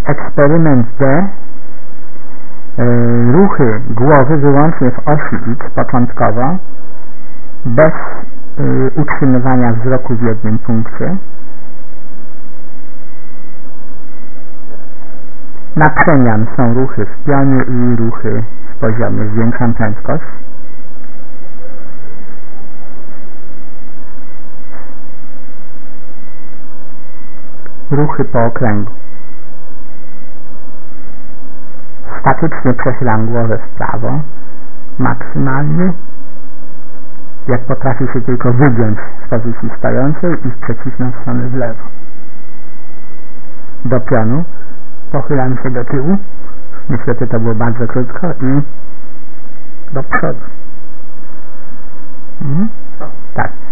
Eksperyment D. Ruchy głowy wyłącznie w osi X początkowo, bez utrzymywania wzroku w jednym punkcie. Na przemian są ruchy w pionie i ruchy w poziomie. Zwiększam prędkość. Ruchy po okręgu. Statycznie przechylam głowę w prawo, maksymalnie, jak potrafię się tylko wygiąć z pozycji stojącej i z przeciwną stronę w lewo. Do pionu pochylam się do tyłu, niestety to było bardzo krótko, i do przodu. Tak.